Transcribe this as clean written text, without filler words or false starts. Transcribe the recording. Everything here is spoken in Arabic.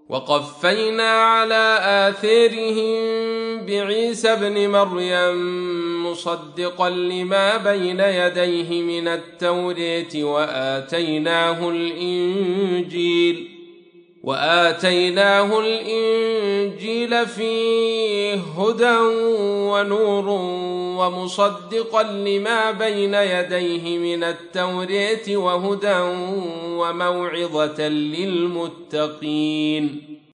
وقفينا على آثارهم بعيسى ابن مريم مصدقا لما بين يديه من التوراة وآتيناه الإنجيل فيه هدى ونور ومصدقا لما بين يديه من التوراة وهدى وموعظة للمتقين